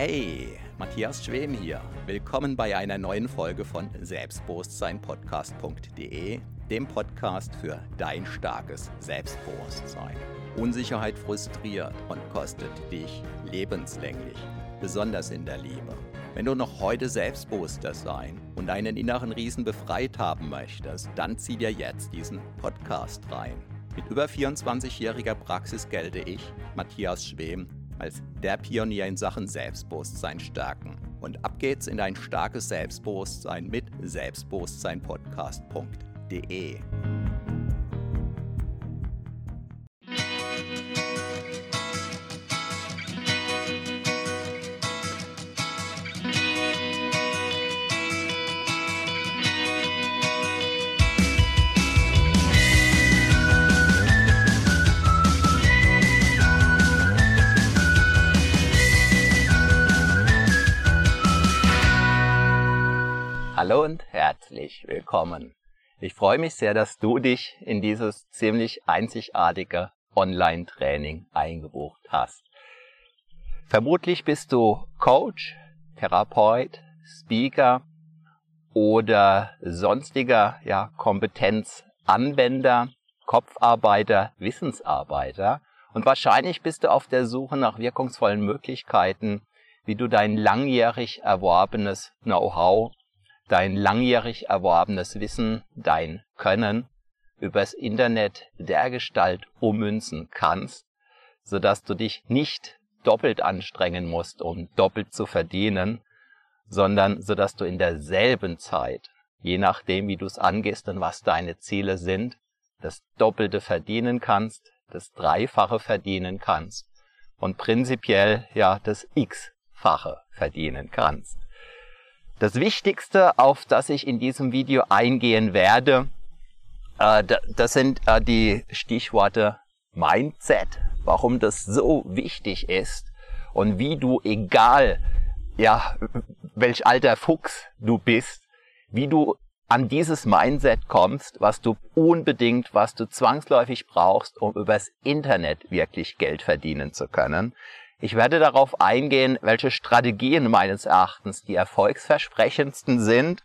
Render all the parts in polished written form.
Hey, Matthias Schwem hier. Willkommen bei einer neuen Folge von Selbstbewusstseinpodcast.de, dem Podcast für dein starkes Selbstbewusstsein. Unsicherheit frustriert und kostet dich lebenslänglich, besonders in der Liebe. Wenn du noch heute selbstbewusster sein und deinen inneren Riesen befreit haben möchtest, dann zieh dir jetzt diesen Podcast rein. Mit über 24-jähriger Praxis gelte ich, Matthias Schwem, als der Pionier in Sachen Selbstbewusstsein stärken. Und ab geht's in ein starkes Selbstbewusstsein mit Selbstbewusstseinpodcast.de. Hallo und herzlich willkommen. Ich freue mich sehr, dass du dich in dieses ziemlich einzigartige Online-Training eingebucht hast. Vermutlich bist du Coach, Therapeut, Speaker oder sonstiger Kompetenzanwender, Kopfarbeiter, Wissensarbeiter und wahrscheinlich bist du auf der Suche nach wirkungsvollen Möglichkeiten, wie du dein langjährig erworbenes Know-how, dein langjährig erworbenes Wissen, dein Können übers Internet dergestalt ummünzen kannst, sodass du dich nicht doppelt anstrengen musst, um doppelt zu verdienen, sondern sodass du in derselben Zeit, je nachdem wie du es angehst und was deine Ziele sind, das Doppelte verdienen kannst, das Dreifache verdienen kannst und prinzipiell das X-fache verdienen kannst. Das Wichtigste, auf das ich in diesem Video eingehen werde, das sind die Stichworte Mindset, warum das so wichtig ist und wie du, egal welch alter Fuchs du bist, wie du an dieses Mindset kommst, was du zwangsläufig brauchst, um übers Internet wirklich Geld verdienen zu können. Ich werde darauf eingehen, welche Strategien meines Erachtens die erfolgsversprechendsten sind.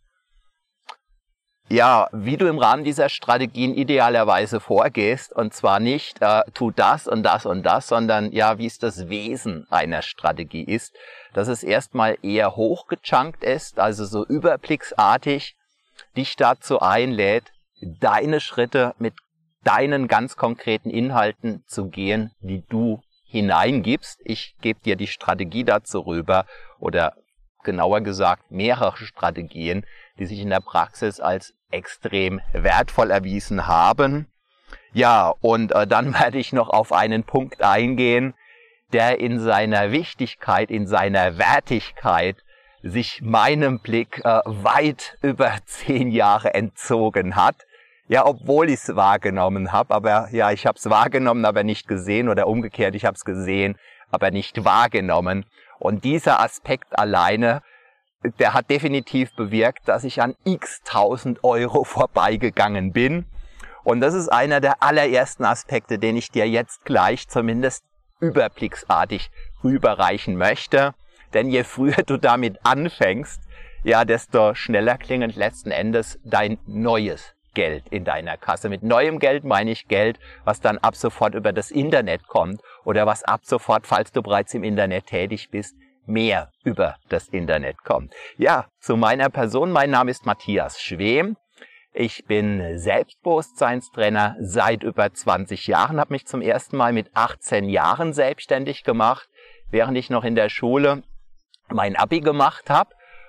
Ja, wie du im Rahmen dieser Strategien idealerweise vorgehst. Und zwar nicht, tu das und das und das, sondern wie es das Wesen einer Strategie ist. Dass es erstmal eher hochgechunkt ist, also so überblicksartig, dich dazu einlädt, deine Schritte mit deinen ganz konkreten Inhalten zu gehen, die du hineingibst. Ich gebe dir die Strategie dazu rüber oder genauer gesagt mehrere Strategien, die sich in der Praxis als extrem wertvoll erwiesen haben. Ja, und dann werde ich noch auf einen Punkt eingehen, der in seiner Wichtigkeit, in seiner Wertigkeit sich meinem Blick weit über 10 Jahre entzogen hat. Ja, obwohl ich es wahrgenommen habe, aber ich habe es wahrgenommen, aber nicht gesehen oder umgekehrt, ich habe es gesehen, aber nicht wahrgenommen. Und dieser Aspekt alleine, der hat definitiv bewirkt, dass ich an x-tausend Euro vorbeigegangen bin. Und das ist einer der allerersten Aspekte, den ich dir jetzt gleich zumindest überblicksartig rüberreichen möchte. Denn je früher du damit anfängst, desto schneller klingelt letzten Endes dein neues Geld in deiner Kasse. Mit neuem Geld meine ich Geld, was dann ab sofort über das Internet kommt oder was ab sofort, falls du bereits im Internet tätig bist, mehr über das Internet kommt. Ja, zu meiner Person. Mein Name ist Matthias Schwem. Ich bin Selbstbewusstseinstrainer seit über 20 Jahren, habe mich zum ersten Mal mit 18 Jahren selbstständig gemacht, während ich noch in der Schule mein Abi gemacht habe.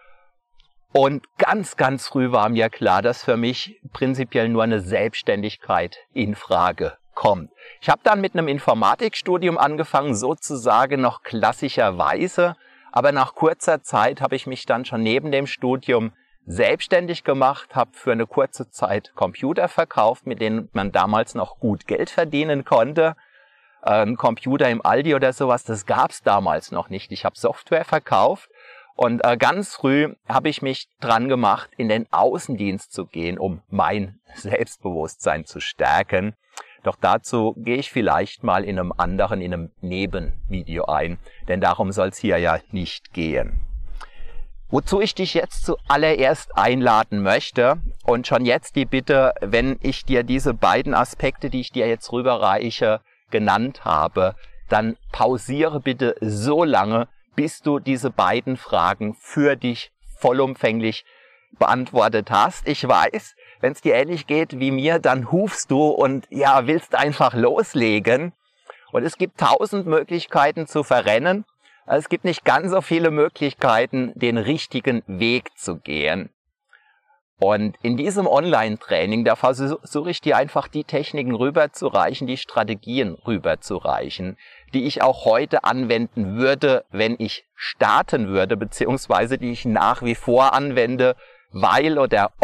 Und ganz, ganz früh war mir klar, dass für mich prinzipiell nur eine Selbstständigkeit in Frage kommt. Ich habe dann mit einem Informatikstudium angefangen, sozusagen noch klassischerweise. Aber nach kurzer Zeit habe ich mich dann schon neben dem Studium selbstständig gemacht, habe für eine kurze Zeit Computer verkauft, mit denen man damals noch gut Geld verdienen konnte. Ein Computer im Aldi oder sowas, das gab es damals noch nicht. Ich habe Software verkauft. Und ganz früh habe ich mich dran gemacht, in den Außendienst zu gehen, um mein Selbstbewusstsein zu stärken. Doch dazu gehe ich vielleicht mal in einem Nebenvideo ein, denn darum soll es hier ja nicht gehen. Wozu ich dich jetzt zuallererst einladen möchte und schon jetzt die Bitte, wenn ich dir diese beiden Aspekte, die ich dir jetzt rüberreiche, genannt habe, dann pausiere bitte so lange, bis du diese beiden Fragen für dich vollumfänglich beantwortet hast. Ich weiß, wenn es dir ähnlich geht wie mir, dann hufst du und ja, willst einfach loslegen. Und es gibt 1000 Möglichkeiten zu verrennen. Es gibt nicht ganz so viele Möglichkeiten, den richtigen Weg zu gehen. Und in diesem Online-Training, da versuche ich dir einfach die Techniken rüberzureichen, die Strategien rüberzureichen, die ich auch heute anwenden würde, wenn ich starten würde, beziehungsweise die ich nach wie vor anwende, weil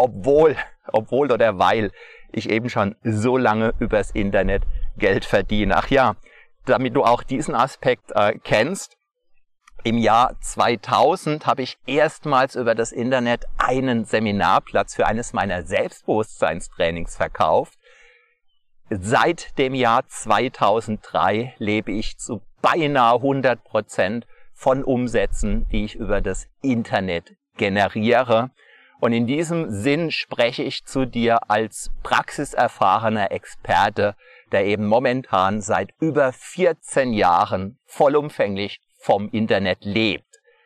ich eben schon so lange übers Internet Geld verdiene. Ach ja, damit du auch diesen Aspekt kennst. Im Jahr 2000 habe ich erstmals über das Internet einen Seminarplatz für eines meiner Selbstbewusstseinstrainings verkauft. Seit dem Jahr 2003 lebe ich zu beinahe 100% von Umsätzen, die ich über das Internet generiere. Und in diesem Sinn spreche ich zu dir als praxiserfahrener Experte, der eben momentan seit über 14 Jahren vollumfänglich vom Internet lebt.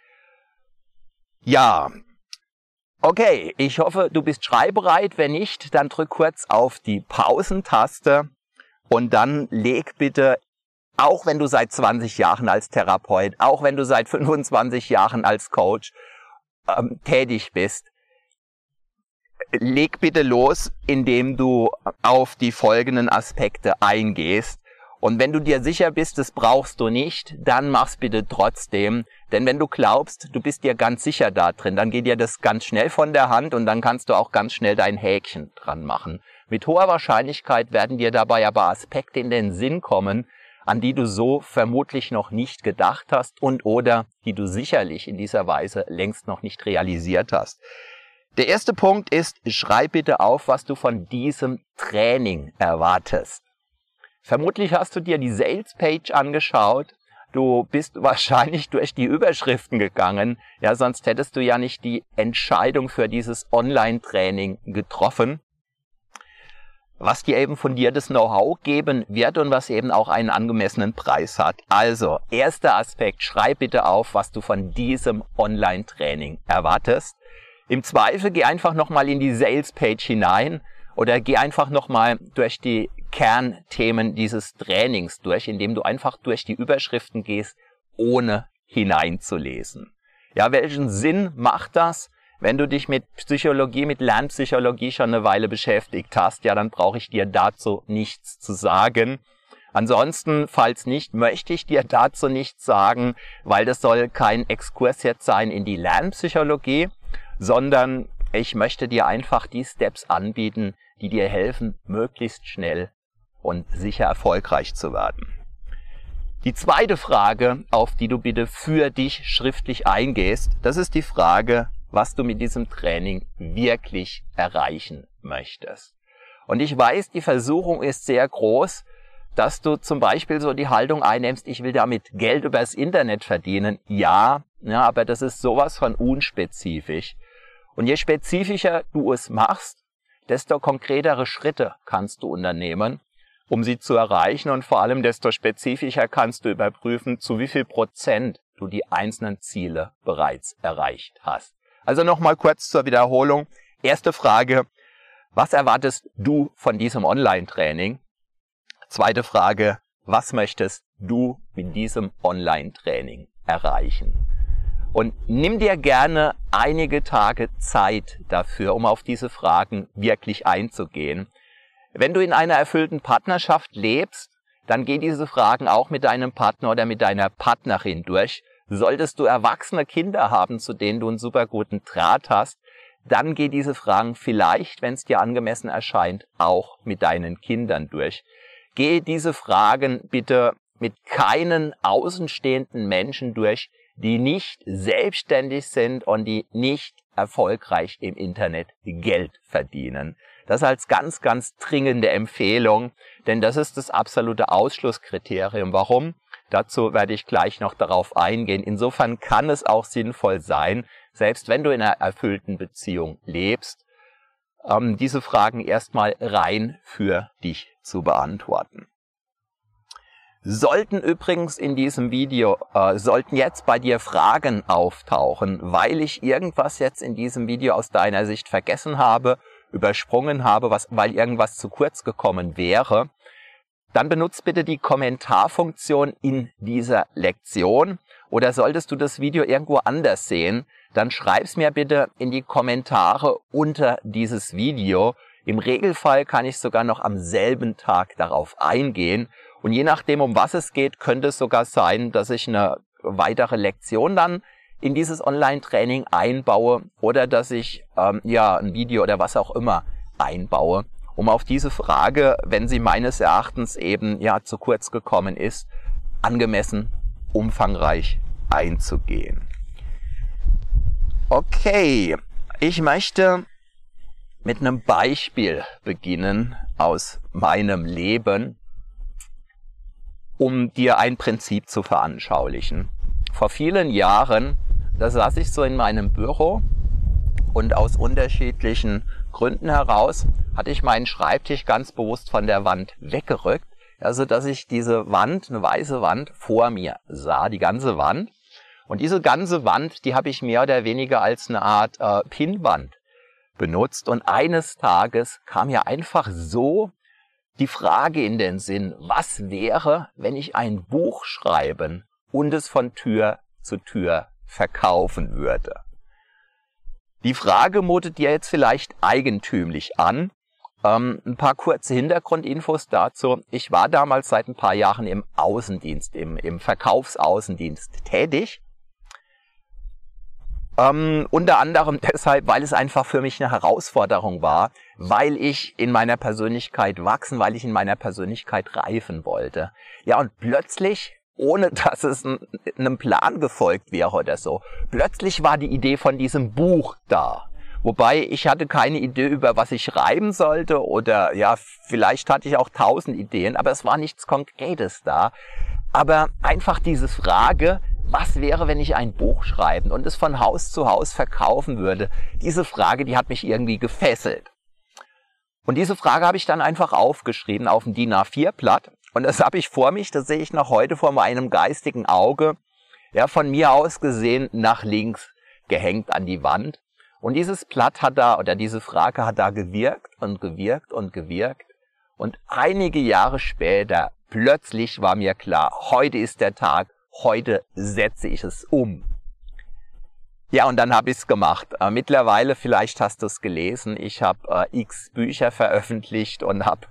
Ja, okay, ich hoffe, du bist schreibbereit. Wenn nicht, dann drück kurz auf die Pausentaste und dann leg bitte, auch wenn du seit 20 Jahren als Therapeut, auch wenn du seit 25 Jahren als Coach tätig bist, leg bitte los, indem du auf die folgenden Aspekte eingehst. Und wenn du dir sicher bist, das brauchst du nicht, dann mach's bitte trotzdem. Denn wenn du glaubst, du bist dir ganz sicher da drin, dann geht dir das ganz schnell von der Hand und dann kannst du auch ganz schnell dein Häkchen dran machen. Mit hoher Wahrscheinlichkeit werden dir dabei aber Aspekte in den Sinn kommen, an die du so vermutlich noch nicht gedacht hast und oder die du sicherlich in dieser Weise längst noch nicht realisiert hast. Der erste Punkt ist, schreib bitte auf, was du von diesem Training erwartest. Vermutlich hast du dir die Sales-Page angeschaut. Du bist wahrscheinlich durch die Überschriften gegangen. Ja, sonst hättest du ja nicht die Entscheidung für dieses Online-Training getroffen, was dir eben fundiertes Know-how geben wird und was eben auch einen angemessenen Preis hat. Also, erster Aspekt, schreib bitte auf, was du von diesem Online-Training erwartest. Im Zweifel geh einfach nochmal in die Sales-Page hinein oder geh einfach nochmal durch die Kernthemen dieses Trainings durch, indem du einfach durch die Überschriften gehst, ohne hineinzulesen. Ja, welchen Sinn macht das? Wenn du dich mit Psychologie, mit Lernpsychologie schon eine Weile beschäftigt hast, ja, dann brauche ich dir dazu nichts zu sagen. Ansonsten, falls nicht, möchte ich dir dazu nichts sagen, weil das soll kein Exkurs jetzt sein in die Lernpsychologie, sondern ich möchte dir einfach die Steps anbieten, die dir helfen, möglichst schnell und sicher erfolgreich zu werden. Die zweite Frage, auf die du bitte für dich schriftlich eingehst, das ist die Frage, was du mit diesem Training wirklich erreichen möchtest. Und ich weiß, die Versuchung ist sehr groß, dass du zum Beispiel so die Haltung einnimmst, ich will damit Geld übers Internet verdienen. Ja, aber das ist sowas von unspezifisch. Und je spezifischer du es machst, desto konkretere Schritte kannst du unternehmen, um sie zu erreichen. Und vor allem desto spezifischer kannst du überprüfen, zu wie viel Prozent du die einzelnen Ziele bereits erreicht hast. Also nochmal kurz zur Wiederholung. Erste Frage, was erwartest du von diesem Online-Training? Zweite Frage, was möchtest du mit diesem Online-Training erreichen? Und nimm dir gerne einige Tage Zeit dafür, um auf diese Fragen wirklich einzugehen. Wenn du in einer erfüllten Partnerschaft lebst, dann geh diese Fragen auch mit deinem Partner oder mit deiner Partnerin durch. Solltest du erwachsene Kinder haben, zu denen du einen super guten Draht hast, dann geh diese Fragen vielleicht, wenn es dir angemessen erscheint, auch mit deinen Kindern durch. Geh diese Fragen bitte mit keinen außenstehenden Menschen durch, die nicht selbstständig sind und die nicht erfolgreich im Internet Geld verdienen. Das als ganz, ganz dringende Empfehlung, denn das ist das absolute Ausschlusskriterium. Warum? Dazu werde ich gleich noch darauf eingehen. Insofern kann es auch sinnvoll sein, selbst wenn du in einer erfüllten Beziehung lebst, diese Fragen erstmal rein für dich zu beantworten. Sollten übrigens in diesem Video, sollten jetzt bei dir Fragen auftauchen, weil ich irgendwas jetzt in diesem Video aus deiner Sicht vergessen habe, übersprungen habe, weil irgendwas zu kurz gekommen wäre, dann benutzt bitte die Kommentarfunktion in dieser Lektion. Oder solltest du das Video irgendwo anders sehen, dann schreib's mir bitte in die Kommentare unter dieses Video. Im Regelfall kann ich sogar noch am selben Tag darauf eingehen. Und je nachdem, um was es geht, könnte es sogar sein, dass ich eine weitere Lektion dann in dieses Online-Training einbaue oder dass ich ein Video oder was auch immer einbaue, um auf diese Frage, wenn sie meines Erachtens eben zu kurz gekommen ist, angemessen, umfangreich einzugehen. Okay, ich möchte mit einem Beispiel beginnen aus meinem Leben, um dir ein Prinzip zu veranschaulichen. Vor vielen Jahren, da saß ich so in meinem Büro und aus unterschiedlichen Gründen heraus hatte ich meinen Schreibtisch ganz bewusst von der Wand weggerückt, also dass ich diese Wand, eine weiße Wand, vor mir sah, die ganze Wand. Und diese ganze Wand, die habe ich mehr oder weniger als eine Art Pinnwand benutzt. Und eines Tages kam mir einfach so die Frage in den Sinn, was wäre, wenn ich ein Buch schreiben und es von Tür zu Tür verkaufen würde? Die Frage mutet dir jetzt vielleicht eigentümlich an. Ein paar kurze Hintergrundinfos dazu. Ich war damals seit ein paar Jahren im Außendienst, im Verkaufsaußendienst tätig. Unter anderem deshalb, weil es einfach für mich eine Herausforderung war, weil ich in meiner Persönlichkeit wachsen, weil ich in meiner Persönlichkeit reifen wollte. Ja, und plötzlich, ohne dass es einem Plan gefolgt wäre oder so, plötzlich war die Idee von diesem Buch da. Wobei ich hatte keine Idee, über was ich schreiben sollte oder vielleicht hatte ich auch 1000 Ideen, aber es war nichts Konkretes da. Aber einfach diese Frage, was wäre, wenn ich ein Buch schreiben und es von Haus zu Haus verkaufen würde? Diese Frage, die hat mich irgendwie gefesselt. Und diese Frage habe ich dann einfach aufgeschrieben auf dem DIN A4-Blatt. Und das habe ich vor mich, das sehe ich noch heute vor meinem geistigen Auge, von mir aus gesehen nach links gehängt an die Wand. Und dieses Blatt hat da, oder diese Frage hat da gewirkt und gewirkt und gewirkt. Und einige Jahre später, plötzlich war mir klar, heute ist der Tag, heute setze ich es um. Ja, und dann habe ich es gemacht. Mittlerweile, vielleicht hast du es gelesen, ich habe x Bücher veröffentlicht und habe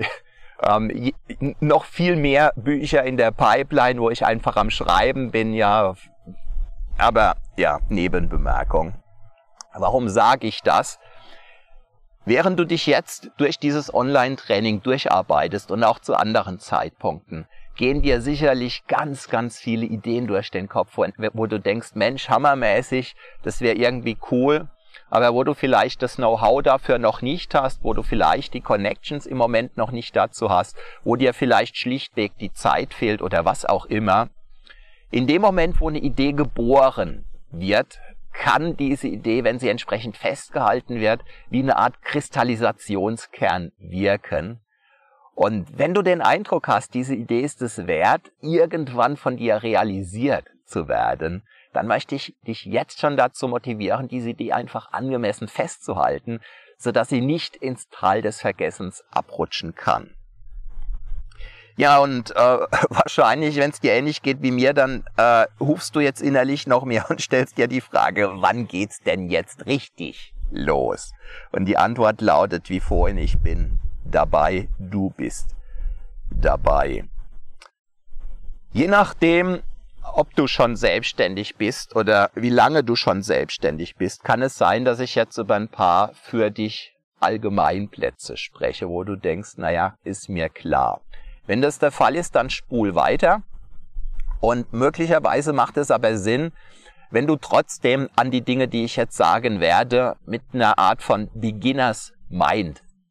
noch viel mehr Bücher in der Pipeline, wo ich einfach am Schreiben bin, aber Nebenbemerkung. Warum sage ich das? Während du dich jetzt durch dieses Online-Training durcharbeitest und auch zu anderen Zeitpunkten, gehen dir sicherlich ganz, ganz viele Ideen durch den Kopf, wo du denkst, Mensch, hammermäßig, das wäre irgendwie cool, aber wo du vielleicht das Know-how dafür noch nicht hast, wo du vielleicht die Connections im Moment noch nicht dazu hast, wo dir vielleicht schlichtweg die Zeit fehlt oder was auch immer. In dem Moment, wo eine Idee geboren wird, kann diese Idee, wenn sie entsprechend festgehalten wird, wie eine Art Kristallisationskern wirken. Und wenn du den Eindruck hast, diese Idee ist es wert, irgendwann von dir realisiert zu werden, dann möchte ich dich jetzt schon dazu motivieren, diese Idee einfach angemessen festzuhalten, sodass sie nicht ins Tal des Vergessens abrutschen kann. Ja, und wahrscheinlich, wenn es dir ähnlich geht wie mir, dann hufst du jetzt innerlich noch mehr und stellst dir die Frage, wann geht's denn jetzt richtig los? Und die Antwort lautet wie vorhin, ich bin dabei, du bist dabei. Je nachdem, ob du schon selbstständig bist oder wie lange du schon selbstständig bist, kann es sein, dass ich jetzt über ein paar für dich Allgemeinplätze spreche, wo du denkst, naja, ist mir klar. Wenn das der Fall ist, dann spul weiter. Und möglicherweise macht es aber Sinn, wenn du trotzdem an die Dinge, die ich jetzt sagen werde, mit einer Art von Beginners Mind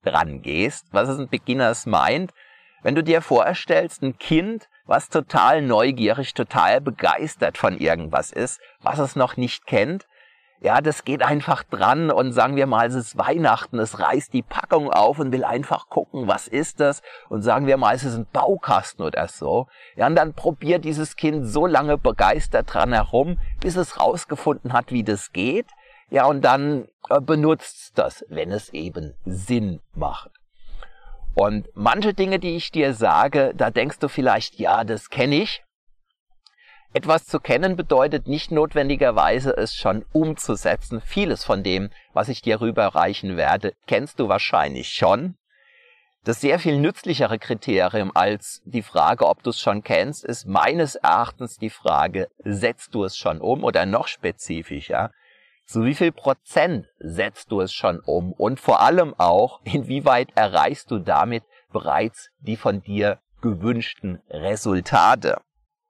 dran gehst. Was ist ein Beginner's Mind? Wenn du dir vorstellst, ein Kind, was total neugierig, total begeistert von irgendwas ist, was es noch nicht kennt, ja, das geht einfach dran und sagen wir mal, es ist Weihnachten, es reißt die Packung auf und will einfach gucken, was ist das? Und sagen wir mal, es ist ein Baukasten oder so. Ja, und dann probiert dieses Kind so lange begeistert dran herum, bis es rausgefunden hat, wie das geht. Ja, und dann benutzt es das, wenn es eben Sinn macht. Und manche Dinge, die ich dir sage, da denkst du vielleicht, ja, das kenne ich. Etwas zu kennen bedeutet nicht notwendigerweise, es schon umzusetzen. Vieles von dem, was ich dir rüberreichen werde, kennst du wahrscheinlich schon. Das sehr viel nützlichere Kriterium als die Frage, ob du es schon kennst, ist meines Erachtens die Frage, setzt du es schon um oder noch spezifischer, zu wie viel Prozent setzt du es schon um und vor allem auch, inwieweit erreichst du damit bereits die von dir gewünschten Resultate.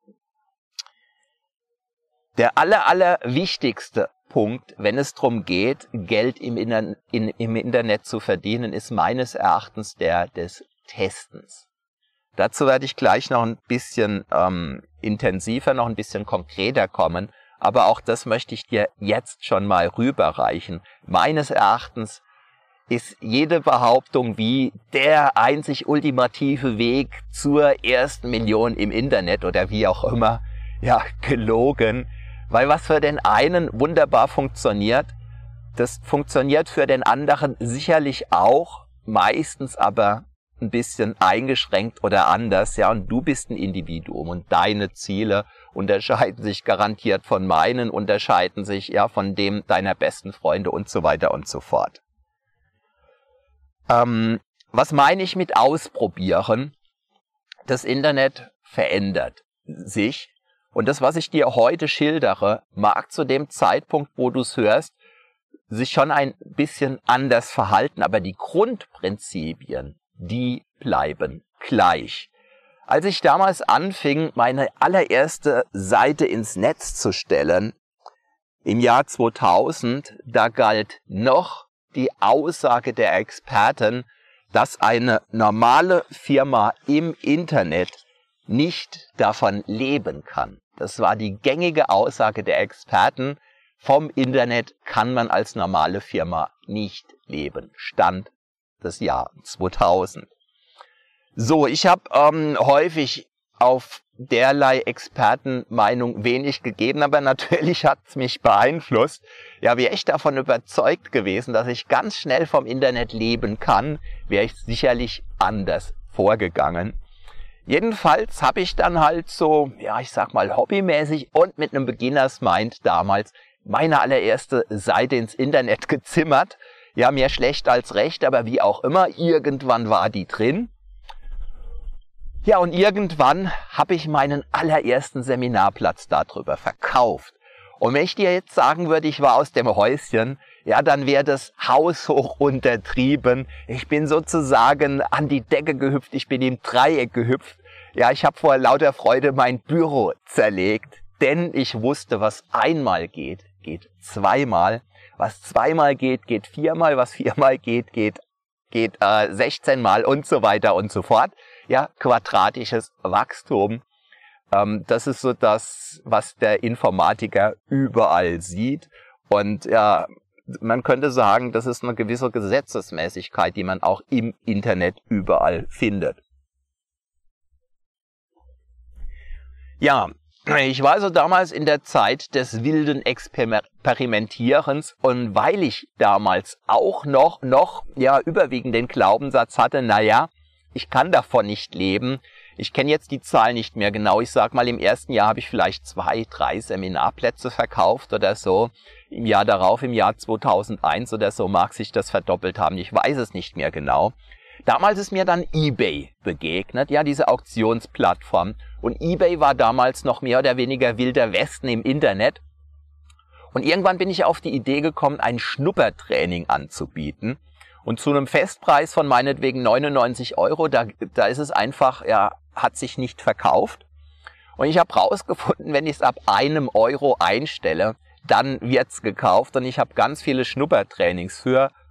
Der allerwichtigste Punkt, wenn es darum geht, Geld im Internet zu verdienen, ist meines Erachtens der des Testens. Dazu werde ich gleich noch ein bisschen intensiver, noch ein bisschen konkreter kommen, aber auch das möchte ich dir jetzt schon mal rüberreichen. Meines Erachtens ist jede Behauptung wie der einzig ultimative Weg zur ersten Million im Internet oder wie auch immer, ja, gelogen. Weil was für den einen wunderbar funktioniert, das funktioniert für den anderen sicherlich auch, meistens aber ein bisschen eingeschränkt oder anders, ja, und du bist ein Individuum und deine Ziele unterscheiden sich garantiert von meinen, unterscheiden sich ja von dem deiner besten Freunde und so weiter und so fort. Was meine ich mit ausprobieren? Das Internet verändert sich. Und das, was ich dir heute schildere, mag zu dem Zeitpunkt, wo du es hörst, sich schon ein bisschen anders verhalten, aber die Grundprinzipien, die bleiben gleich. Als ich damals anfing, meine allererste Seite ins Netz zu stellen, im Jahr 2000, da galt noch die Aussage der Experten, dass eine normale Firma im Internet nicht davon leben kann. Das war die gängige Aussage der Experten. Vom Internet kann man als normale Firma nicht leben. Stand das Jahr 2000. So, ich habe häufig auf derlei Expertenmeinung wenig gegeben, aber natürlich hat es mich beeinflusst. Ja, wäre ich davon überzeugt gewesen, dass ich ganz schnell vom Internet leben kann, wäre ich sicherlich anders vorgegangen. Jedenfalls habe ich dann halt so, ja, ich sag mal hobbymäßig und mit einem Beginners Mind damals meine allererste Seite ins Internet gezimmert. Ja, mehr schlecht als recht, aber wie auch immer, irgendwann war die drin. Ja, und irgendwann habe ich meinen allerersten Seminarplatz darüber verkauft. Und wenn ich dir jetzt sagen würde, ich war aus dem Häuschen, ja, dann wäre das haushoch untertrieben. Ich bin sozusagen an die Decke gehüpft, ich bin im Dreieck gehüpft. Ja, ich habe vor lauter Freude mein Büro zerlegt, denn ich wusste, was einmal geht, geht zweimal. Was zweimal geht, geht viermal. Was viermal geht, geht 16 Mal und so weiter und so fort. Ja, quadratisches Wachstum. Das ist so das, was der Informatiker überall sieht. Und ja, man könnte sagen, das ist eine gewisse Gesetzesmäßigkeit, die man auch im Internet überall findet. Ja, ich war also damals in der Zeit des wilden Experimentierens und weil ich damals auch noch überwiegend den Glaubenssatz hatte, naja, ich kann davon nicht leben. Ich kenne jetzt die Zahl nicht mehr genau. Ich sag mal, im ersten Jahr habe ich vielleicht 2, 3 Seminarplätze verkauft oder so. Im Jahr darauf, im Jahr 2001 oder so, mag sich das verdoppelt haben. Ich weiß es nicht mehr genau. Damals ist mir dann eBay begegnet, ja, diese Auktionsplattform. Und eBay war damals noch mehr oder weniger wilder Westen im Internet. Und irgendwann bin ich auf die Idee gekommen, ein Schnuppertraining anzubieten. Und zu einem Festpreis von meinetwegen 99 €, da ist es einfach, ja, hat sich nicht verkauft. Und ich habe rausgefunden, wenn ich es ab 1 € einstelle, dann wird's gekauft. Und ich habe ganz viele Schnuppertrainings für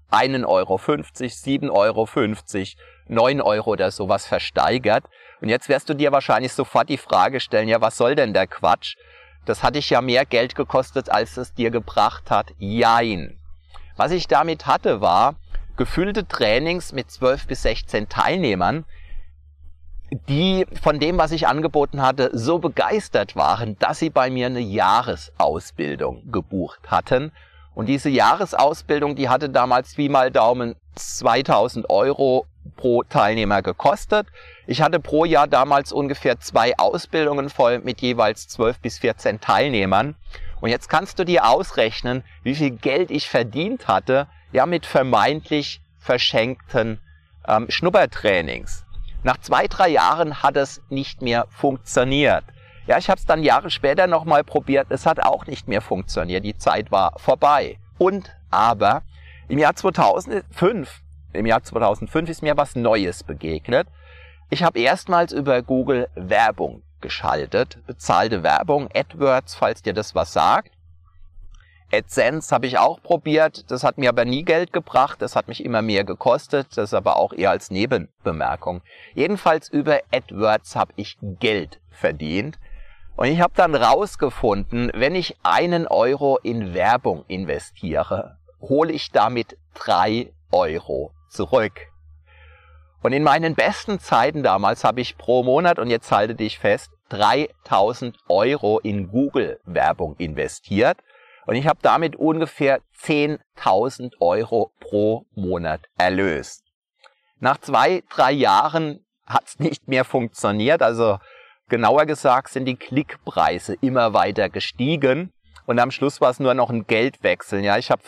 1,50 €, 7,50 €, 9 € oder sowas versteigert. Und jetzt wirst du dir wahrscheinlich sofort die Frage stellen, ja, was soll denn der Quatsch? Das hat dich ja mehr Geld gekostet, als es dir gebracht hat. Jein. Was ich damit hatte, war gefüllte Trainings mit 12 bis 16 Teilnehmern, die von dem, was ich angeboten hatte, so begeistert waren, dass sie bei mir eine Jahresausbildung gebucht hatten. Und diese Jahresausbildung, die hatte damals Pi mal Daumen 2.000 € pro Teilnehmer gekostet. Ich hatte pro Jahr damals ungefähr 2 Ausbildungen voll mit jeweils 12 bis 14 Teilnehmern. Und jetzt kannst du dir ausrechnen, wie viel Geld ich verdient hatte, ja, mit vermeintlich verschenkten Schnuppertrainings. Nach 2, 3 Jahren hat es nicht mehr funktioniert. Ja, ich habe es dann Jahre später nochmal probiert, es hat auch nicht mehr funktioniert, die Zeit war vorbei. Aber im Jahr 2005 ist mir was Neues begegnet. Ich habe erstmals über Google Werbung geschaltet, bezahlte Werbung, AdWords, falls dir das was sagt. AdSense habe ich auch probiert, das hat mir aber nie Geld gebracht, das hat mich immer mehr gekostet, das ist aber auch eher als Nebenbemerkung. Jedenfalls über AdWords habe ich Geld verdient und ich habe dann rausgefunden, wenn ich 1 € in Werbung investiere, hole ich damit 3 € zurück. Und in meinen besten Zeiten damals habe ich pro Monat, und jetzt halte dich fest, 3.000 € in Google-Werbung investiert. Und ich habe damit ungefähr 10.000 € pro Monat erlöst. Nach 2, 3 Jahren hat es nicht mehr funktioniert. Also genauer gesagt sind die Klickpreise immer weiter gestiegen. Und am Schluss war es nur noch ein Geldwechsel. Ja, ich habe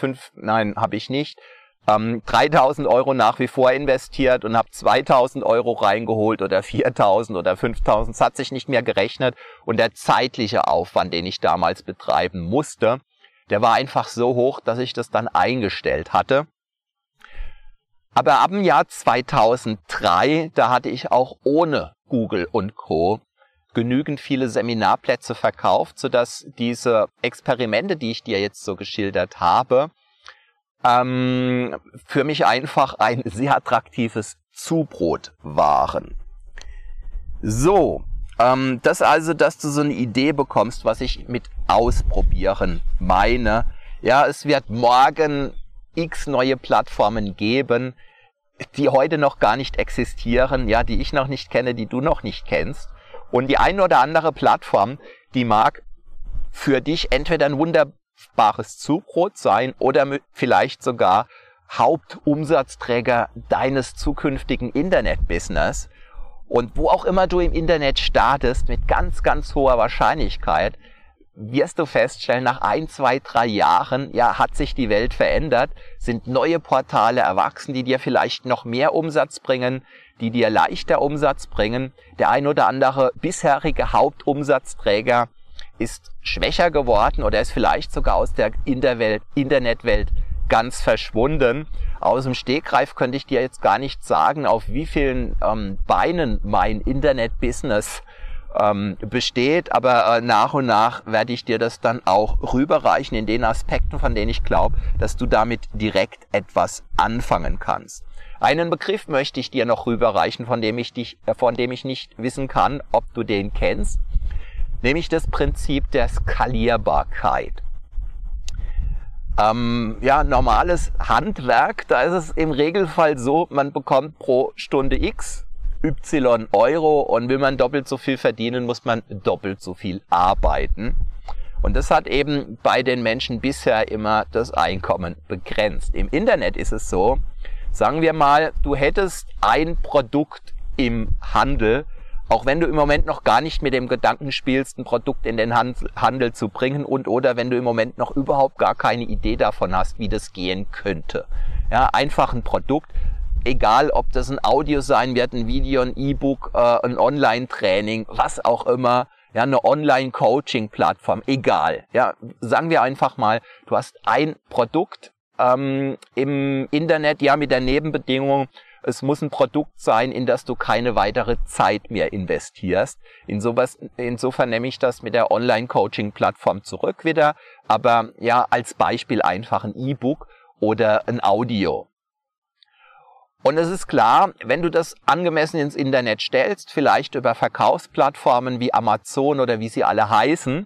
3.000 € nach wie vor investiert und habe 2.000 € reingeholt oder 4.000 oder 5.000. Es hat sich nicht mehr gerechnet. Und der zeitliche Aufwand, den ich damals betreiben musste, der war einfach so hoch, dass ich das dann eingestellt hatte. Aber ab dem Jahr 2003, da hatte ich auch ohne Google und Co. genügend viele Seminarplätze verkauft, sodass diese Experimente, die ich dir jetzt so geschildert habe, für mich einfach ein sehr attraktives Zubrot waren. So, das also, dass du so eine Idee bekommst, was ich mit ausprobieren meine. Ja, es wird morgen x neue Plattformen geben, die heute noch gar nicht existieren, ja, die ich noch nicht kenne, die du noch nicht kennst. Und die eine oder andere Plattform, die mag für dich entweder ein wunderbares Zubrot sein oder vielleicht sogar Hauptumsatzträger deines zukünftigen Internet-Business. Und wo auch immer du im Internet startest, mit ganz, ganz hoher Wahrscheinlichkeit, wirst du feststellen, nach 1, 2, 3 Jahren, ja, hat sich die Welt verändert, sind neue Portale erwachsen, die dir vielleicht noch mehr Umsatz bringen, die dir leichter Umsatz bringen. Der ein oder andere bisherige Hauptumsatzträger ist schwächer geworden oder ist vielleicht sogar aus der Internetwelt ganz verschwunden. Aus dem Stegreif könnte ich dir jetzt gar nicht sagen, auf wie vielen Beinen mein Internet-Business besteht, aber nach und nach werde ich dir das dann auch rüberreichen in den Aspekten, von denen ich glaube, dass du damit direkt etwas anfangen kannst. Einen Begriff möchte ich dir noch rüberreichen, von dem ich nicht wissen kann, ob du den kennst, nämlich das Prinzip der Skalierbarkeit. Normales Handwerk, da ist es im Regelfall so, man bekommt pro Stunde X Y Euro und will man doppelt so viel verdienen, muss man doppelt so viel arbeiten. Und das hat eben bei den Menschen bisher immer das Einkommen begrenzt. Im Internet ist es so, sagen wir mal, du hättest ein Produkt im Handel, auch wenn du im Moment noch gar nicht mit dem Gedanken spielst, ein Produkt in den Handel zu bringen oder wenn du im Moment noch überhaupt gar keine Idee davon hast, wie das gehen könnte. Ja, einfach ein Produkt, egal ob das ein Audio sein wird, ein Video, ein E-Book, ein Online-Training, was auch immer, ja, eine Online-Coaching-Plattform, egal. Ja, sagen wir einfach mal, du hast ein Produkt im Internet, ja, mit der Nebenbedingung, es muss ein Produkt sein, in das du keine weitere Zeit mehr investierst. Insofern nehme ich das mit der Online-Coaching-Plattform zurück wieder. Aber ja, als Beispiel einfach ein E-Book oder ein Audio. Und es ist klar, wenn du das angemessen ins Internet stellst, vielleicht über Verkaufsplattformen wie Amazon oder wie sie alle heißen,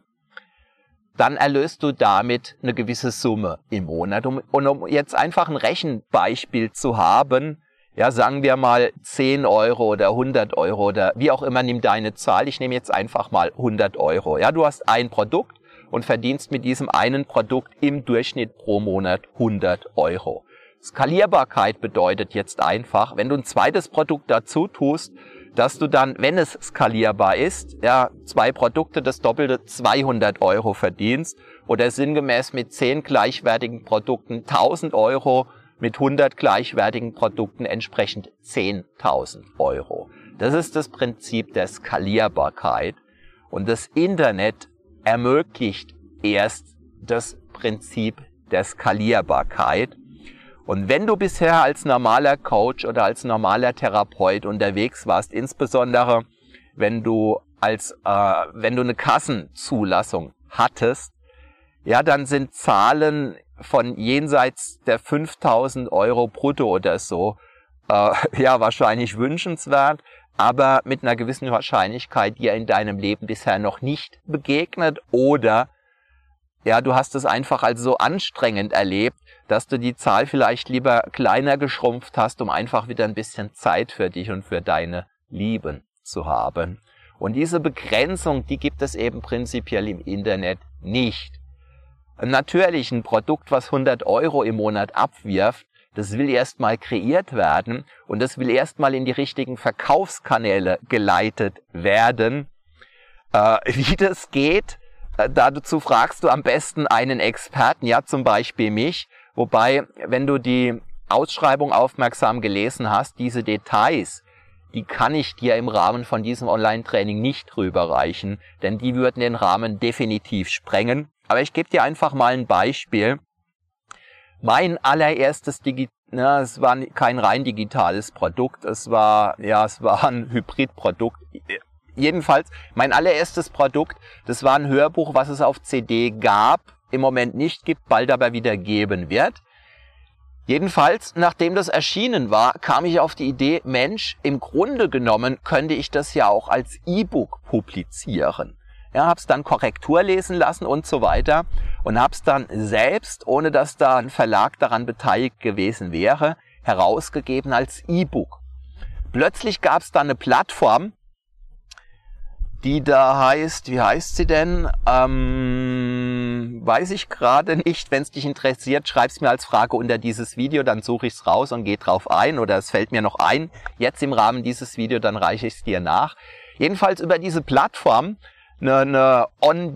dann erlöst du damit eine gewisse Summe im Monat. Und um jetzt einfach ein Rechenbeispiel zu haben, ja, sagen wir mal 10 Euro oder 100 Euro oder wie auch immer, nimm deine Zahl. Ich nehme jetzt einfach mal 100 Euro. Ja, du hast ein Produkt und verdienst mit diesem einen Produkt im Durchschnitt pro Monat 100 Euro. Skalierbarkeit bedeutet jetzt einfach, wenn du ein zweites Produkt dazu tust, dass du dann, wenn es skalierbar ist, ja, 2 Produkte, das Doppelte, 200 Euro verdienst oder sinngemäß mit 10 gleichwertigen Produkten 1000 Euro, mit 100 gleichwertigen Produkten entsprechend 10.000 Euro. Das ist das Prinzip der Skalierbarkeit und das Internet ermöglicht erst das Prinzip der Skalierbarkeit. Und wenn du bisher als normaler Coach oder als normaler Therapeut unterwegs warst, insbesondere wenn du eine Kassenzulassung hattest, ja, dann sind Zahlen von jenseits der 5.000 Euro brutto oder so, ja, wahrscheinlich wünschenswert, aber mit einer gewissen Wahrscheinlichkeit dir in deinem Leben bisher noch nicht begegnet oder ja, du hast es einfach als so anstrengend erlebt, dass du die Zahl vielleicht lieber kleiner geschrumpft hast, um einfach wieder ein bisschen Zeit für dich und für deine Lieben zu haben. Und diese Begrenzung, die gibt es eben prinzipiell im Internet nicht. Natürlich, ein Produkt, was 100 Euro im Monat abwirft, das will erstmal kreiert werden und das will erstmal in die richtigen Verkaufskanäle geleitet werden. Wie das geht, dazu fragst du am besten einen Experten, ja zum Beispiel mich. Wobei, wenn du die Ausschreibung aufmerksam gelesen hast, diese Details, die kann ich dir im Rahmen von diesem Online-Training nicht rüberreichen, denn die würden den Rahmen definitiv sprengen. Aber ich gebe dir einfach mal ein Beispiel. Mein allererstes es war kein rein digitales Produkt, es war ein Hybridprodukt. Jedenfalls, mein allererstes Produkt, das war ein Hörbuch, was es auf CD gab, im Moment nicht gibt, bald aber wieder geben wird. Jedenfalls, nachdem das erschienen war, kam ich auf die Idee, Mensch, im Grunde genommen könnte ich das ja auch als E-Book publizieren. Ja, hab's dann Korrektur lesen lassen und so weiter und hab's dann selbst, ohne dass da ein Verlag daran beteiligt gewesen wäre, herausgegeben als E-Book. Plötzlich gab's da eine Plattform, die da heißt, wie heißt sie denn? Weiß ich gerade nicht. Wenn es dich interessiert, schreib's mir als Frage unter dieses Video, dann suche ich es raus und gehe drauf ein oder es fällt mir noch ein, jetzt im Rahmen dieses Videos, dann reiche ich es dir nach. Jedenfalls über diese Plattform, eine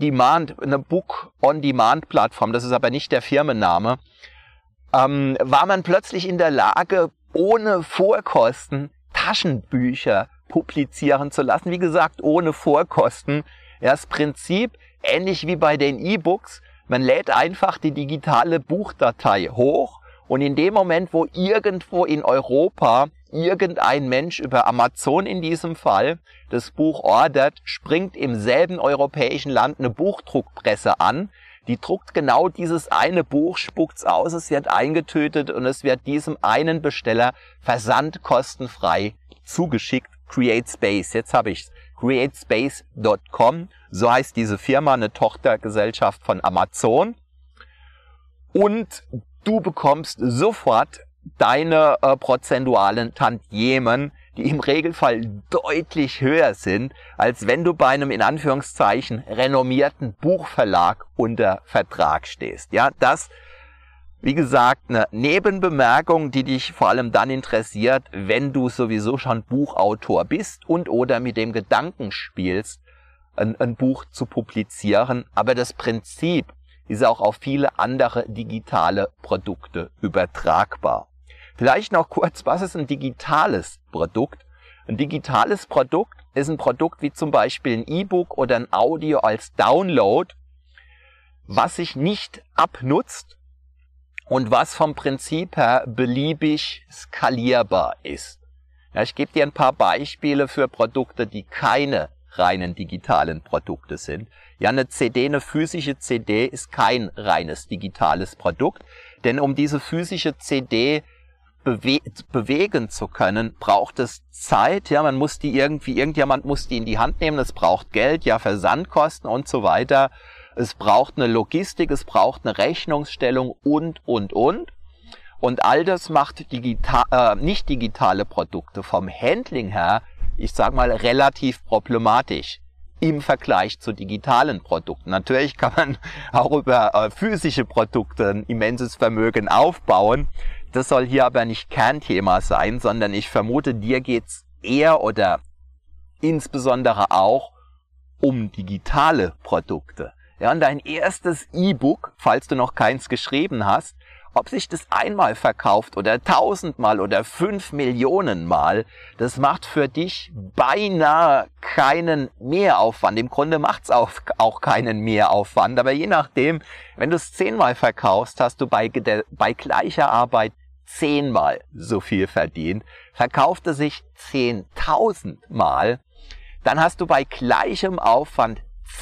Book-on-Demand-Plattform, das ist aber nicht der Firmenname, war man plötzlich in der Lage, ohne Vorkosten Taschenbücher publizieren zu lassen. Wie gesagt, ohne Vorkosten. Ja, das Prinzip, ähnlich wie bei den E-Books, man lädt einfach die digitale Buchdatei hoch und in dem Moment, wo irgendwo in Europa irgendein Mensch über Amazon in diesem Fall das Buch ordert, springt im selben europäischen Land eine Buchdruckpresse an. Die druckt genau dieses eine Buch, spuckt's aus, es wird eingetötet und es wird diesem einen Besteller versandkostenfrei zugeschickt. CreateSpace, jetzt habe ich's. CreateSpace.com, so heißt diese Firma, eine Tochtergesellschaft von Amazon. Und du bekommst sofort deine prozentualen Tantiemen, die im Regelfall deutlich höher sind, als wenn du bei einem in Anführungszeichen renommierten Buchverlag unter Vertrag stehst. Ja, das, wie gesagt, eine Nebenbemerkung, die dich vor allem dann interessiert, wenn du sowieso schon Buchautor bist und oder mit dem Gedanken spielst, ein Buch zu publizieren. Aber das Prinzip ist auch auf viele andere digitale Produkte übertragbar. Vielleicht noch kurz, was ist ein digitales Produkt? Ein digitales Produkt ist ein Produkt wie zum Beispiel ein E-Book oder ein Audio als Download, was sich nicht abnutzt und was vom Prinzip her beliebig skalierbar ist. Ja, ich gebe dir ein paar Beispiele für Produkte, die keine reinen digitalen Produkte sind. Ja, eine CD, eine physische CD ist kein reines digitales Produkt, denn um diese physische CD bewegen zu können, braucht es Zeit. Ja, irgendjemand muss die in die Hand nehmen. Es braucht Geld, ja, Versandkosten und so weiter. Es braucht eine Logistik, es braucht eine Rechnungsstellung und. Und all das macht nicht digitale Produkte vom Handling her, ich sag mal, relativ problematisch im Vergleich zu digitalen Produkten. Natürlich kann man auch über physische Produkte ein immenses Vermögen aufbauen. Das soll hier aber nicht Kernthema sein, sondern ich vermute, dir geht's eher oder insbesondere auch um digitale Produkte. Ja, und dein erstes E-Book, falls du noch keins geschrieben hast, ob sich das einmal verkauft oder 1000-mal oder 5 Millionen Mal, das macht für dich beinahe keinen Mehraufwand. Im Grunde macht's auch keinen Mehraufwand, aber je nachdem, wenn du es 10-mal verkaufst, hast du bei gleicher Arbeit 10-mal so viel verdient. Verkauft es sich 10.000 Mal, dann hast du bei gleichem Aufwand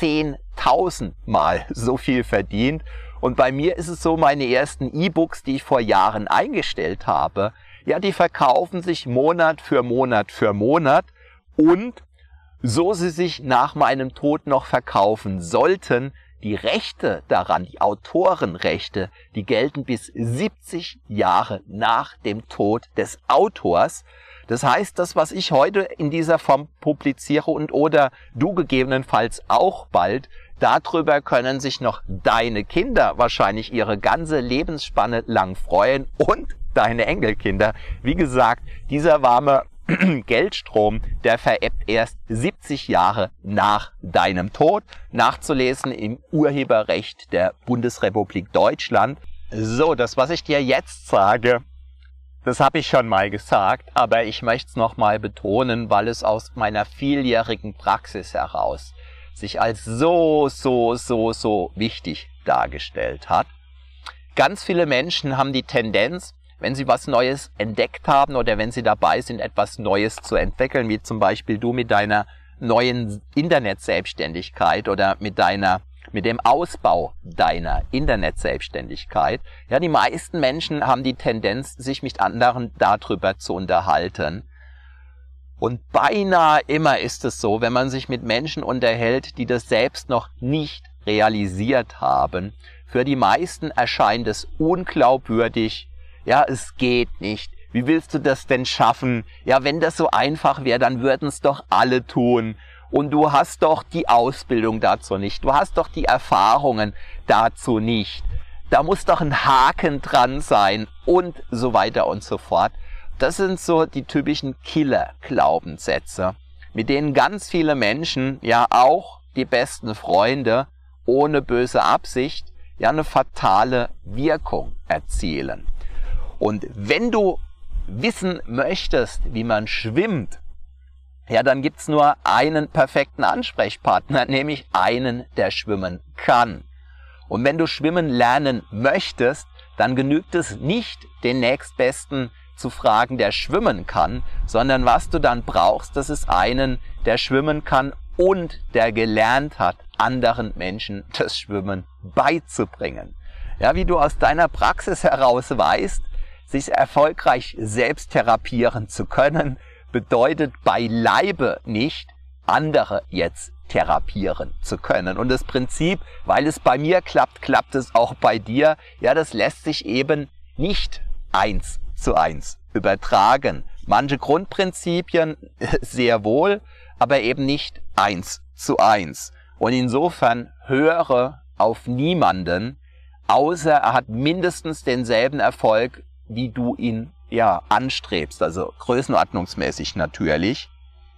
10.000 Mal so viel verdient. Und bei mir ist es so, meine ersten E-Books, die ich vor Jahren eingestellt habe, ja, die verkaufen sich Monat für Monat für Monat. Und so sie sich nach meinem Tod noch verkaufen sollten, die Rechte daran, die Autorenrechte, die gelten bis 70 Jahre nach dem Tod des Autors. Das heißt, das, was ich heute in dieser Form publiziere oder du gegebenenfalls auch bald, darüber können sich noch deine Kinder wahrscheinlich ihre ganze Lebensspanne lang freuen und deine Enkelkinder. Wie gesagt, dieser warme Geldstrom, der verebbt erst 70 Jahre nach deinem Tod, nachzulesen im Urheberrecht der Bundesrepublik Deutschland. So, das, was ich dir jetzt sage, das habe ich schon mal gesagt, aber ich möchte es nochmal betonen, weil es aus meiner vieljährigen Praxis heraus sich als so wichtig dargestellt hat. Ganz viele Menschen haben die Tendenz, wenn sie was Neues entdeckt haben oder wenn sie dabei sind, etwas Neues zu entwickeln, wie zum Beispiel du mit deiner neuen Internetselbstständigkeit oder mit dem Ausbau deiner Internetselbstständigkeit. Ja, die meisten Menschen haben die Tendenz, sich mit anderen darüber zu unterhalten. Und beinahe immer ist es so, wenn man sich mit Menschen unterhält, die das selbst noch nicht realisiert haben, für die meisten erscheint es unglaubwürdig. Ja, es geht nicht. Wie willst du das denn schaffen? Ja, wenn das so einfach wäre, dann würden es doch alle tun. Und du hast doch die Ausbildung dazu nicht. Du hast doch die Erfahrungen dazu nicht. Da muss doch ein Haken dran sein und so weiter und so fort. Das sind so die typischen Killer-Glaubenssätze, mit denen ganz viele Menschen, ja auch die besten Freunde, ohne böse Absicht, ja eine fatale Wirkung erzielen. Und wenn du wissen möchtest, wie man schwimmt, ja, dann gibt's nur einen perfekten Ansprechpartner, nämlich einen, der schwimmen kann. Und wenn du schwimmen lernen möchtest, dann genügt es nicht, den nächstbesten zu fragen, der schwimmen kann, sondern was du dann brauchst, das ist einen, der schwimmen kann und der gelernt hat, anderen Menschen das Schwimmen beizubringen. Ja, wie du aus deiner Praxis heraus weißt, sich erfolgreich selbst therapieren zu können, bedeutet beileibe nicht, andere jetzt therapieren zu können. Und das Prinzip, weil es bei mir klappt, klappt es auch bei dir. Ja, das lässt sich eben nicht 1:1 übertragen. Manche Grundprinzipien sehr wohl, aber eben nicht 1:1. Und insofern höre auf niemanden, außer er hat mindestens denselben Erfolg, wie du ihn anstrebst, also größenordnungsmäßig natürlich.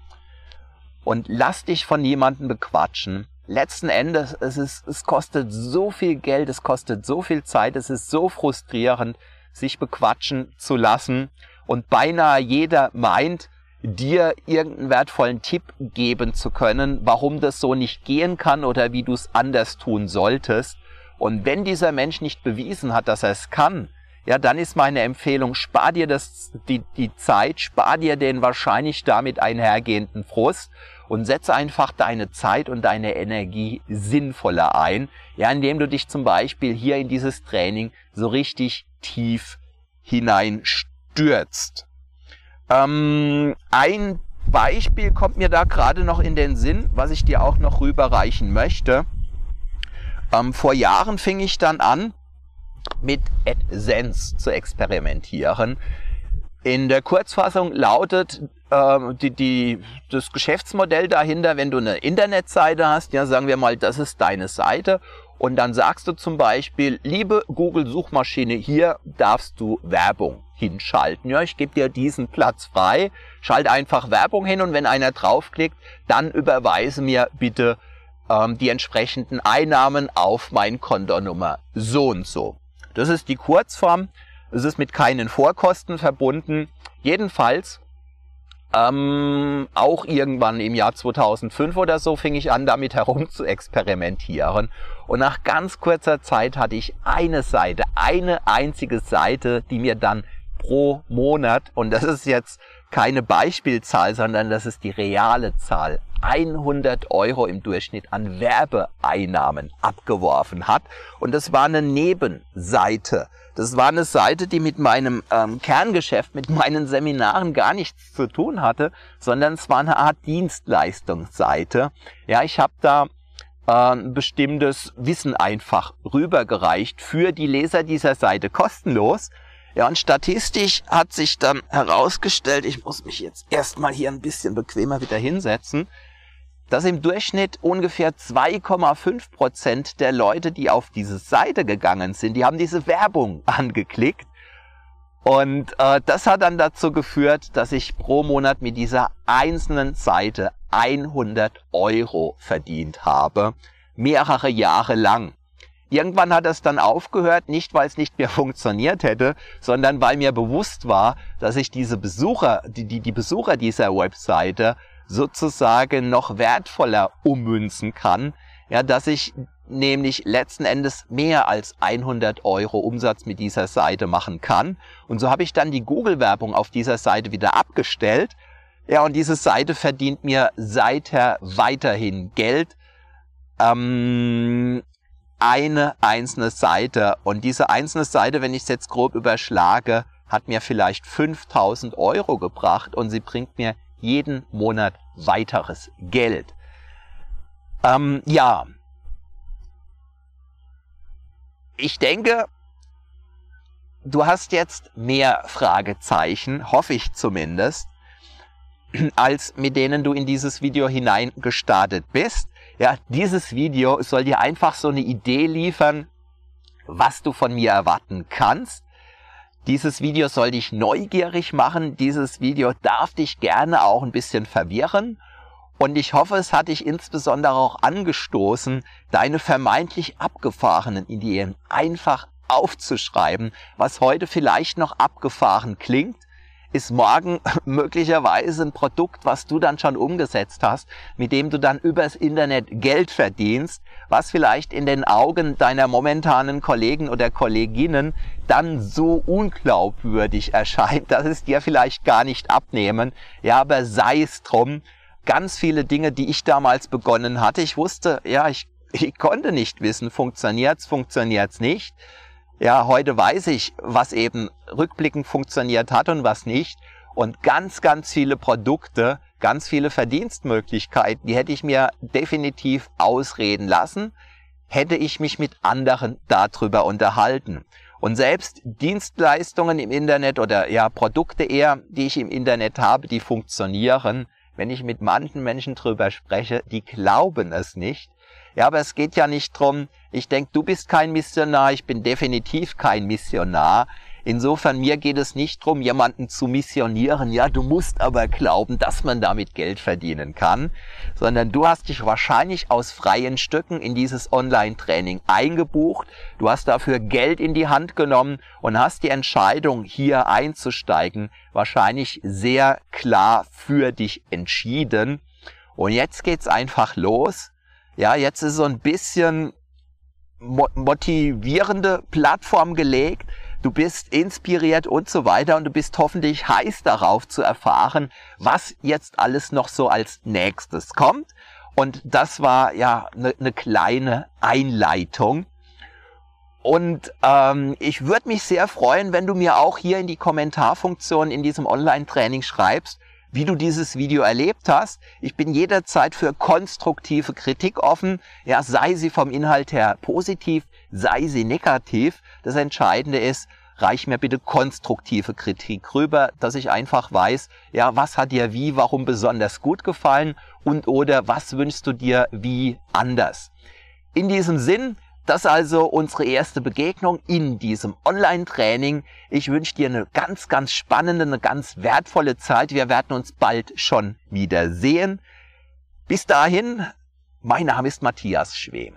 Und lass dich von niemandem bequatschen. Letzten Endes, es kostet so viel Geld, es kostet so viel Zeit, es ist so frustrierend, sich bequatschen zu lassen. Und beinahe jeder meint, dir irgendeinen wertvollen Tipp geben zu können, warum das so nicht gehen kann oder wie du es anders tun solltest. Und wenn dieser Mensch nicht bewiesen hat, dass er es kann, ja, dann ist meine Empfehlung, spar dir die Zeit, spar dir den wahrscheinlich damit einhergehenden Frust und setze einfach deine Zeit und deine Energie sinnvoller ein, ja, indem du dich zum Beispiel hier in dieses Training so richtig tief hineinstürzt stürzt. Ein Beispiel kommt mir da gerade noch in den Sinn, was ich dir auch noch rüberreichen möchte. Vor Jahren fing ich dann an, mit AdSense zu experimentieren. In der Kurzfassung lautet das Geschäftsmodell dahinter, wenn du eine Internetseite hast, ja, sagen wir mal, das ist deine Seite, und dann sagst du zum Beispiel, liebe Google-Suchmaschine, hier darfst du Werbung hinschalten. Ja, ich gebe dir diesen Platz frei, schalte einfach Werbung hin, und wenn einer draufklickt, dann überweise mir bitte die entsprechenden Einnahmen auf meine Kontonummer so und so. Das ist die Kurzform. Es ist mit keinen Vorkosten verbunden. Jedenfalls, auch irgendwann im Jahr 2005 oder so fing ich an, damit herum zu experimentieren. Und nach ganz kurzer Zeit hatte ich eine Seite, eine einzige Seite, die mir dann pro Monat, und das ist jetzt keine Beispielzahl, sondern das ist die reale Zahl, 100 € im Durchschnitt an Werbeeinnahmen abgeworfen hat. Und das war eine Nebenseite. Das war eine Seite, die mit meinem Kerngeschäft, mit meinen Seminaren gar nichts zu tun hatte, sondern es war eine Art Dienstleistungsseite. Ja, ich habe da bestimmtes Wissen einfach rübergereicht für die Leser dieser Seite kostenlos. Ja, und statistisch hat sich dann herausgestellt, ich muss mich jetzt erstmal hier ein bisschen bequemer wieder hinsetzen, dass im Durchschnitt ungefähr 2,5% der Leute, die auf diese Seite gegangen sind, die haben diese Werbung angeklickt. Und das hat dann dazu geführt, dass ich pro Monat mit dieser einzelnen Seite 100 € verdient habe, mehrere Jahre lang. Irgendwann hat das dann aufgehört, nicht weil es nicht mehr funktioniert hätte, sondern weil mir bewusst war, dass ich diese Besucher, die Besucher dieser Webseite sozusagen noch wertvoller ummünzen kann, ja, dass ich nämlich letzten Endes mehr als 100 € Umsatz mit dieser Seite machen kann. Und so habe ich dann die Google-Werbung auf dieser Seite wieder abgestellt. Ja, und diese Seite verdient mir seither weiterhin Geld. Eine einzelne Seite, und diese einzelne Seite, wenn ich es jetzt grob überschlage, hat mir vielleicht 5.000 € gebracht, und sie bringt mir jeden Monat weiteres Geld. Ja, ich denke, du hast jetzt mehr Fragezeichen, hoffe ich zumindest, als mit denen du in dieses Video hineingestartet bist. Ja, dieses Video soll dir einfach so eine Idee liefern, was du von mir erwarten kannst. Dieses Video soll dich neugierig machen. Dieses Video darf dich gerne auch ein bisschen verwirren. Und ich hoffe, es hat dich insbesondere auch angestoßen, deine vermeintlich abgefahrenen Ideen einfach aufzuschreiben. Was heute vielleicht noch abgefahren klingt, ist morgen möglicherweise ein Produkt, was du dann schon umgesetzt hast, mit dem du dann übers Internet Geld verdienst, was vielleicht in den Augen deiner momentanen Kollegen oder Kolleginnen dann so unglaubwürdig erscheint, dass es dir vielleicht gar nicht abnehmen. Ja, aber sei es drum. Ganz viele Dinge, die ich damals begonnen hatte, ich wusste, ja, ich konnte nicht wissen, funktioniert's nicht. Ja, heute weiß ich, was eben rückblickend funktioniert hat und was nicht. Und ganz, ganz viele Produkte, ganz viele Verdienstmöglichkeiten, die hätte ich mir definitiv ausreden lassen, hätte ich mich mit anderen darüber unterhalten. Und selbst Dienstleistungen im Internet oder ja Produkte eher, die ich im Internet habe, die funktionieren, wenn ich mit manchen Menschen drüber spreche, die glauben es nicht. Ja, aber es geht ja nicht drum. Ich denke, du bist kein Missionar, ich bin definitiv kein Missionar. Insofern, mir geht es nicht drum, jemanden zu missionieren. Ja, du musst aber glauben, dass man damit Geld verdienen kann. Sondern du hast dich wahrscheinlich aus freien Stücken in dieses Online-Training eingebucht. Du hast dafür Geld in die Hand genommen und hast die Entscheidung, hier einzusteigen, wahrscheinlich sehr klar für dich entschieden. Und jetzt geht's einfach los. Ja, jetzt ist so ein bisschen motivierende Plattform gelegt. Du bist inspiriert und so weiter und du bist hoffentlich heiß darauf zu erfahren, was jetzt alles noch so als nächstes kommt. Und das war ja eine kleine Einleitung. Und ich würde mich sehr freuen, wenn du mir auch hier in die Kommentarfunktion in diesem Online-Training schreibst, wie du dieses Video erlebt hast. Ich bin jederzeit für konstruktive Kritik offen, ja, sei sie vom Inhalt her positiv, sei sie negativ. Das Entscheidende ist, reich mir bitte konstruktive Kritik rüber, dass ich einfach weiß, ja, was hat dir wie, warum besonders gut gefallen und oder was wünschst du dir wie anders. In diesem Sinn, das ist also unsere erste Begegnung in diesem Online-Training. Ich wünsche dir eine ganz, ganz spannende, eine ganz wertvolle Zeit. Wir werden uns bald schon wiedersehen. Bis dahin, mein Name ist Matthias Schwem.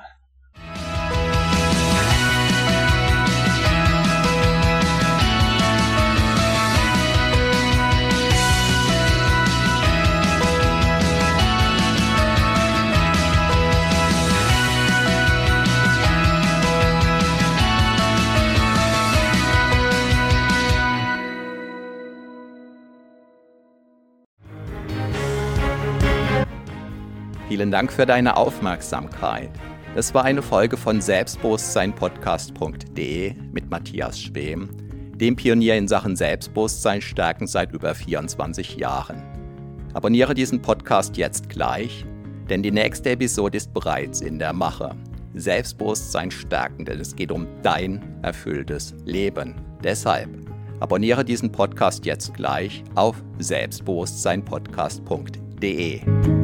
Vielen Dank für deine Aufmerksamkeit. Das war eine Folge von Selbstbewusstseinpodcast.de mit Matthias Schwem, dem Pionier in Sachen Selbstbewusstsein stärken seit über 24 Jahren. Abonniere diesen Podcast jetzt gleich, denn die nächste Episode ist bereits in der Mache. Selbstbewusstsein stärken, denn es geht um dein erfülltes Leben. Deshalb abonniere diesen Podcast jetzt gleich auf selbstbewusstseinpodcast.de.